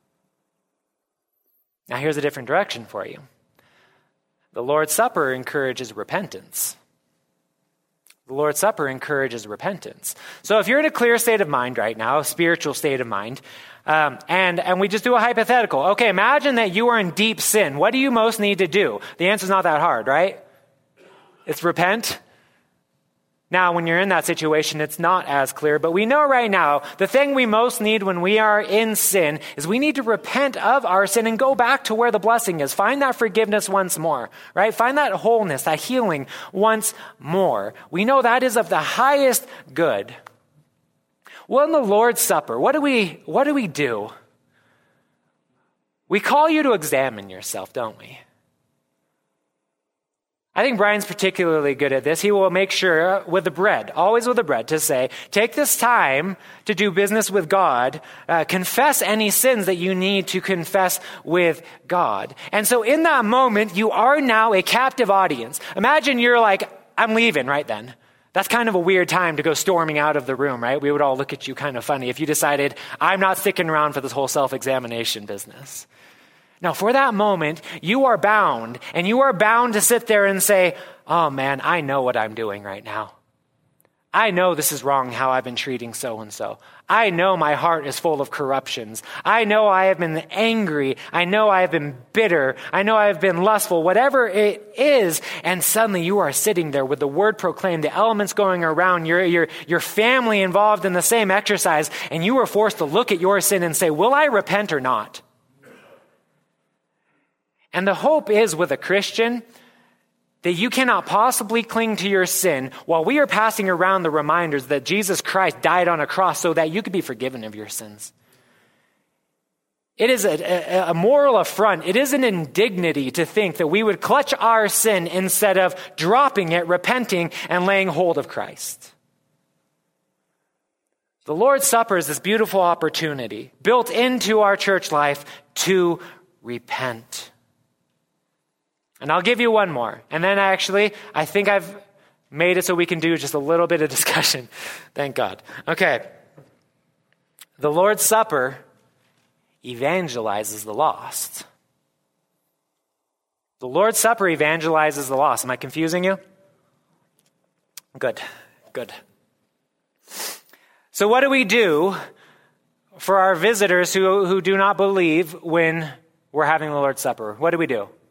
Now here's a different direction for you. The Lord's Supper encourages repentance. The Lord's Supper encourages repentance. So if you're in a clear state of mind right now, a spiritual state of mind, and we just do a hypothetical. Okay, imagine that you are in deep sin. What do you most need to do? The answer's not that hard, right? It's repent. Now, when you're in that situation, it's not as clear, but we know right now the thing we most need when we are in sin is we need to repent of our sin and go back to where the blessing is. Find that forgiveness once more, right? Find that wholeness, that healing once more. We know that is of the highest good. Well, in the Lord's Supper, what do we do? We call you to examine yourself, don't we? I think Brian's particularly good at this. He will make sure with the bread, always with the bread, to say, take this time to do business with God, confess any sins that you need to confess with God. And so in that moment, you are now a captive audience. Imagine you're like, I'm leaving right then. That's kind of a weird time to go storming out of the room, right? We would all look at you kind of funny if you decided, I'm not sticking around for this whole self-examination business. Now, for that moment, you are bound, and you are bound to sit there and say, oh man, I know what I'm doing right now. I know this is wrong how I've been treating so-and-so. I know my heart is full of corruptions. I know I have been angry. I know I have been bitter. I know I have been lustful, whatever it is. And suddenly you are sitting there with the word proclaimed, the elements going around, your family involved in the same exercise, and you are forced to look at your sin and say, will I repent or not? And the hope is with a Christian that you cannot possibly cling to your sin while we are passing around the reminders that Jesus Christ died on a cross so that you could be forgiven of your sins. It is a moral affront. It is an indignity to think that we would clutch our sin instead of dropping it, repenting, and laying hold of Christ. The Lord's Supper is this beautiful opportunity built into our church life to repent. And I'll give you one more. And then I think I've made it so we can do just a little bit of discussion. Thank God. Okay. The Lord's Supper evangelizes the lost. The Lord's Supper evangelizes the lost. Am I confusing you? Good. So what do we do for our visitors who do not believe when we're having the Lord's Supper? What do?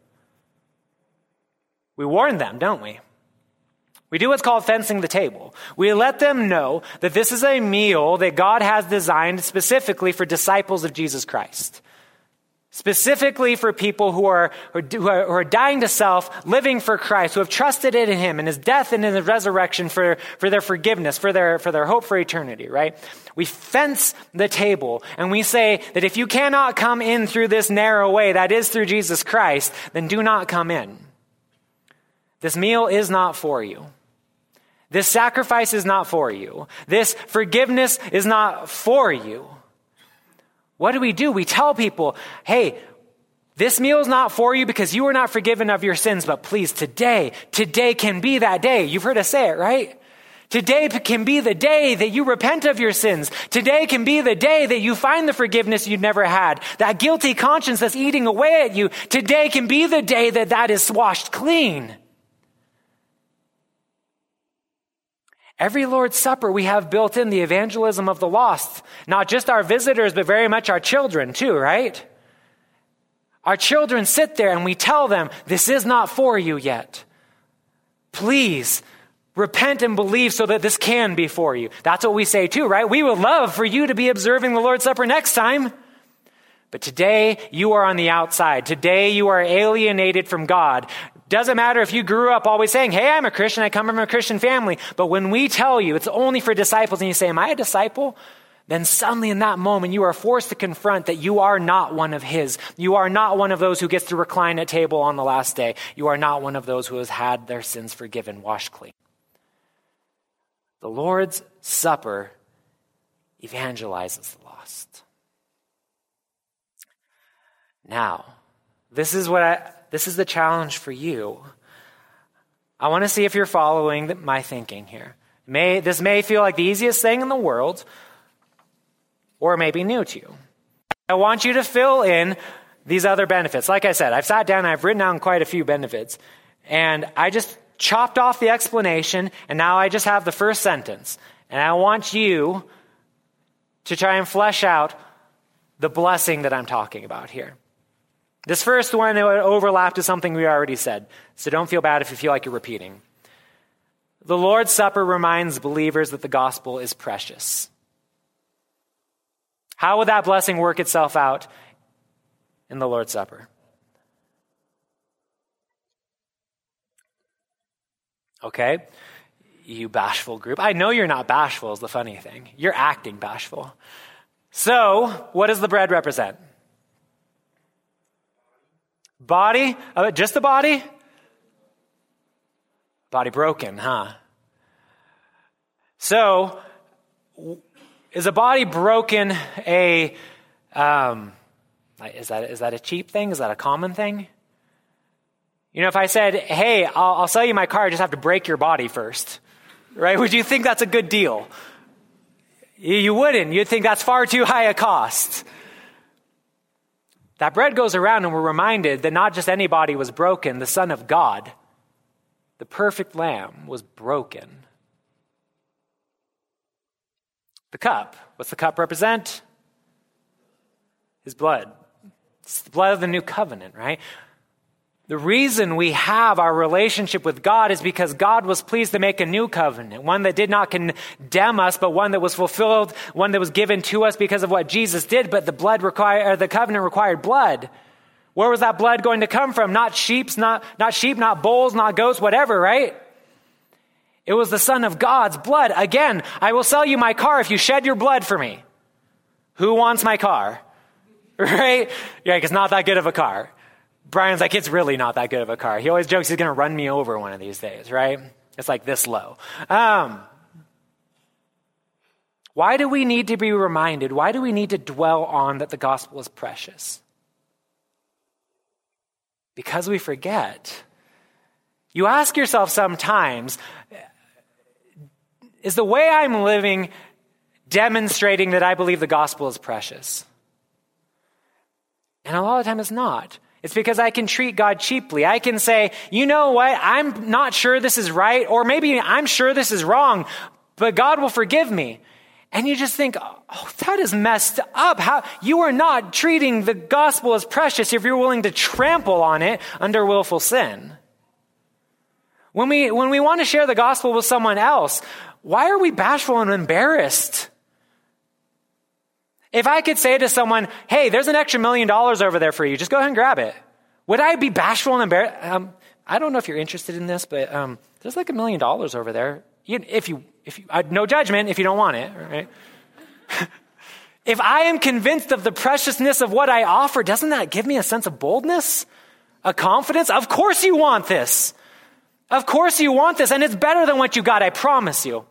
We warn them, don't we? We do what's called fencing the table. We let them know that this is a meal that God has designed specifically for disciples of Jesus Christ. Specifically for people who are dying to self, living for Christ, who have trusted in him and his death and in his resurrection for their forgiveness, for their hope for eternity, right? We fence the table and we say that if you cannot come in through this narrow way, that is through Jesus Christ, then do not come in. This meal is not for you. This sacrifice is not for you. This forgiveness is not for you. What do? We tell people, hey, this meal is not for you because you are not forgiven of your sins, but please, today can be that day. You've heard us say it, right? Today can be the day that you repent of your sins. Today can be the day that you find the forgiveness you never had. That guilty conscience that's eating away at you. Today can be the day that is washed clean. Every Lord's Supper, we have built in the evangelism of the lost. Not just our visitors, but very much our children too, right? Our children sit there and we tell them, this is not for you yet. Please repent and believe so that this can be for you. That's what we say too, right? We would love for you to be observing the Lord's Supper next time. But today you are on the outside. Today you are alienated from God. Doesn't matter if you grew up always saying, hey, I'm a Christian, I come from a Christian family. But when we tell you it's only for disciples and you say, am I a disciple? Then suddenly in that moment you are forced to confront that you are not one of his. You are not one of those who gets to recline at table on the last day. You are not one of those who has had their sins forgiven, washed clean. The Lord's Supper evangelizes the lost. Now, this is the challenge for you. I want to see if you're following my thinking here. This may feel like the easiest thing in the world, or it may be new to you. I want you to fill in these other benefits. Like I said, I've sat down and I've written down quite a few benefits, and I just chopped off the explanation, and now I just have the first sentence. And I want you to try and flesh out the blessing that I'm talking about here. This first one overlapped to something we already said, so don't feel bad if you feel like you're repeating. The Lord's Supper reminds believers that the gospel is precious. How would that blessing work itself out in the Lord's Supper? Okay, you bashful group. I know you're not bashful is the funny thing. You're acting bashful. So, what does the bread represent? Body? Just the body? Body broken, huh? So, is a body broken is that a cheap thing? Is that a common thing? You know, if I said, hey, I'll sell you my car, I just have to break your body first, right? Would you think that's a good deal? You wouldn't. You'd think that's far too high a cost. That bread goes around and we're reminded that not just any body was broken, the Son of God, the perfect Lamb, was broken. The cup, what's the cup represent? His blood. It's the blood of the new covenant, right? The reason we have our relationship with God is because God was pleased to make a new covenant, one that did not condemn us, but one that was fulfilled, one that was given to us because of what Jesus did, but the covenant required blood. Where was that blood going to come from? Not sheep, not bulls, not goats, whatever, right? It was the Son of God's blood. Again, I will sell you my car if you shed your blood for me. Who wants my car? Right? Yeah, it's not that good of a car. Brian's like, it's really not that good of a car. He always jokes he's going to run me over one of these days, right? It's like this low. Why do we need to be reminded? Why do we need to dwell on that the gospel is precious? Because we forget. You ask yourself sometimes, is the way I'm living demonstrating that I believe the gospel is precious? And a lot of the time it's not. It's because I can treat God cheaply. I can say, you know what, I'm not sure this is right, or maybe I'm sure this is wrong, but God will forgive me. And you just think, oh, that is messed up. How you are not treating the gospel as precious if you're willing to trample on it under willful sin. When we want to share the gospel with someone else, why are we bashful and embarrassed? If I could say to someone, hey, there's an extra $1 million over there for you, just go ahead and grab it. Would I be bashful and embarrassed? I don't know if you're interested in this, but there's like $1 million over there. If you no judgment if you don't want it, right? If I am convinced of the preciousness of what I offer, doesn't that give me a sense of boldness, a confidence? Of course you want this. Of course you want this, and it's better than what you got, I promise you.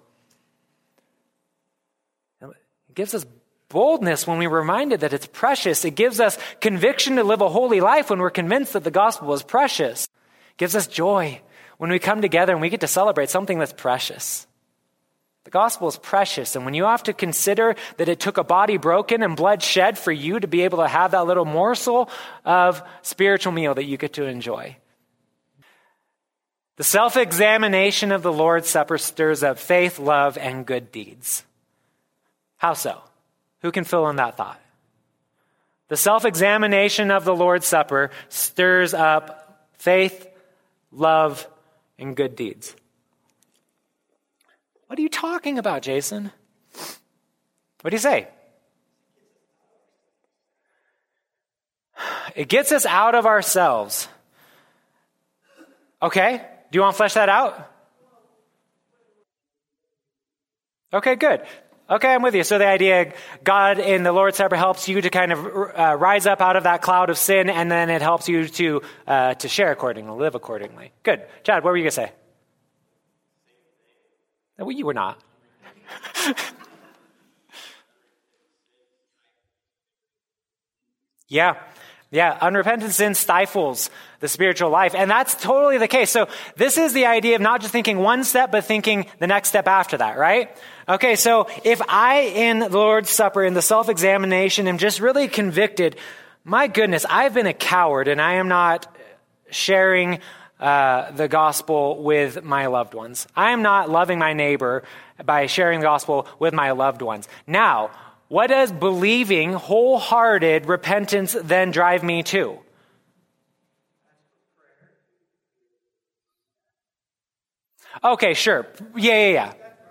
It gives us boldness when we're reminded that it's precious. It gives us conviction to live a holy life when we're convinced that the gospel is precious. It gives us joy when we come together and we get to celebrate something that's precious. The gospel is precious, and when you have to consider that it took a body broken and blood shed for you to be able to have that little morsel of spiritual meal that you get to enjoy. The self-examination of the Lord's Supper stirs up faith, love, and good deeds. How so? Who can fill in that thought? The self-examination of the Lord's Supper stirs up faith, love, and good deeds. What are you talking about, Jason? What do you say? It gets us out of ourselves. Okay, do you want to flesh that out? Okay, good. Okay, I'm with you. So the idea, God in the Lord's Supper helps you to kind of rise up out of that cloud of sin, and then it helps you to share accordingly, live accordingly. Good. Chad, what were you going to say? No, you were not. Yeah. Unrepentant sin stifles the spiritual life. And that's totally the case. So this is the idea of not just thinking one step, but thinking the next step after that, right? Okay, so if I, in the Lord's Supper, in the self-examination, am just really convicted, my goodness, I've been a coward and I am not sharing the gospel with my loved ones. I am not loving my neighbor by sharing the gospel with my loved ones. Now, what does believing, wholehearted repentance then drive me to? Okay, sure. Yeah.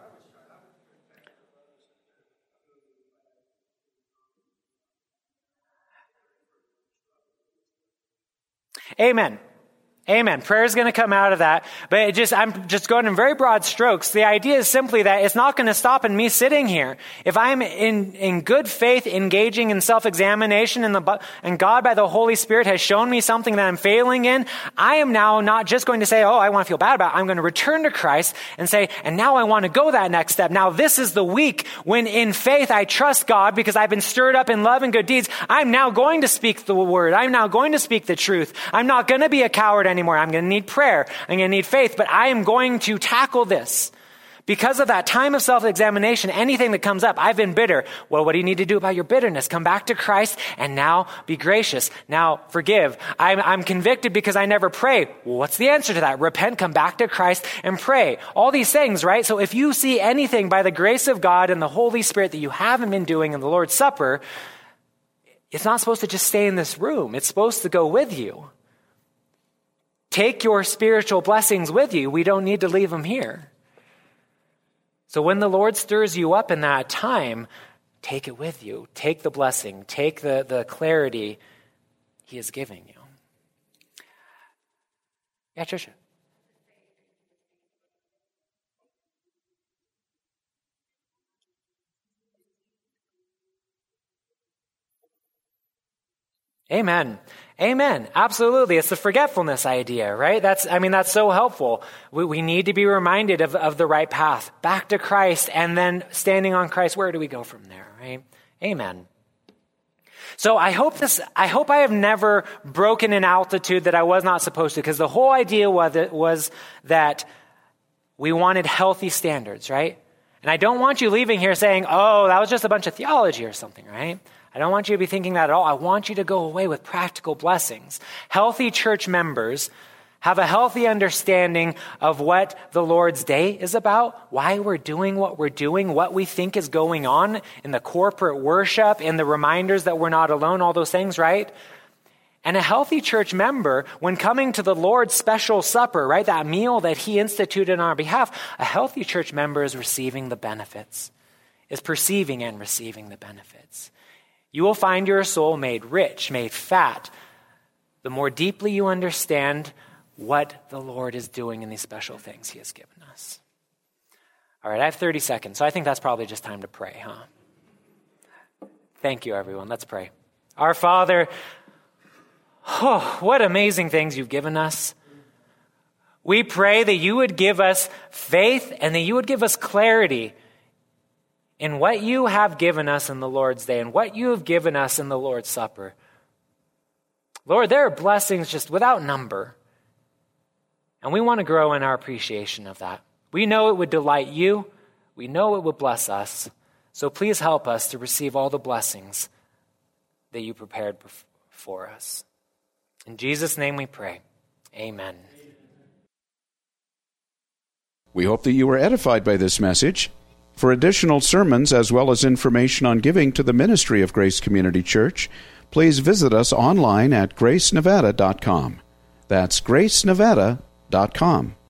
Amen. Prayer is going to come out of that. But I'm just going in very broad strokes. The idea is simply that it's not going to stop in me sitting here. If I'm in good faith engaging in self-examination and God by the Holy Spirit has shown me something that I'm failing in, I am now not just going to say, oh, I want to feel bad about it. I'm going to return to Christ and say, and now I want to go that next step. Now this is the week when in faith I trust God because I've been stirred up in love and good deeds. I'm now going to speak the word. I'm now going to speak the truth. I'm not going to be a coward anymore. I'm going to need prayer. I'm going to need faith, but I am going to tackle this. Because of that time of self-examination, anything that comes up, I've been bitter. Well, what do you need to do about your bitterness? Come back to Christ and now be gracious. Now forgive. I'm convicted because I never pray. Well, what's the answer to that? Repent, come back to Christ and pray. All these things, right? So if you see anything by the grace of God and the Holy Spirit that you haven't been doing in the Lord's Supper, it's not supposed to just stay in this room. It's supposed to go with you. Take your spiritual blessings with you. We don't need to leave them here. So when the Lord stirs you up in that time, take it with you. Take the blessing. Take the clarity He is giving you. Yeah, Tricia. Amen. Amen. Absolutely. It's the forgetfulness idea, right? That's so helpful. We need to be reminded of the right path, back to Christ, and then standing on Christ. Where do we go from there, right? Amen. So I hope I have never broken an altitude that I was not supposed to, because the whole idea was that we wanted healthy standards, right? And I don't want you leaving here saying, oh, that was just a bunch of theology or something, right? I don't want you to be thinking that at all. I want you to go away with practical blessings. Healthy church members have a healthy understanding of what the Lord's Day is about, why we're doing what we're doing, what we think is going on in the corporate worship, in the reminders that we're not alone, all those things, right? And a healthy church member, when coming to the Lord's special supper, right, that meal that he instituted on our behalf, a healthy church member is receiving the benefits, is perceiving and receiving the benefits. You will find your soul made rich, made fat, the more deeply you understand what the Lord is doing in these special things he has given us. All right, I have 30 seconds, so I think that's probably just time to pray, huh? Thank you, everyone. Let's pray. Our Father, oh, what amazing things you've given us. We pray that you would give us faith and that you would give us clarity in what you have given us in the Lord's Day and what you have given us in the Lord's Supper. Lord, there are blessings just without number. And we want to grow in our appreciation of that. We know it would delight you. We know it would bless us. So please help us to receive all the blessings that you prepared for us. In Jesus' name we pray. Amen. We hope that you were edified by this message. For additional sermons as well as information on giving to the ministry of Grace Community Church, please visit us online at gracenevada.com. That's gracenevada.com.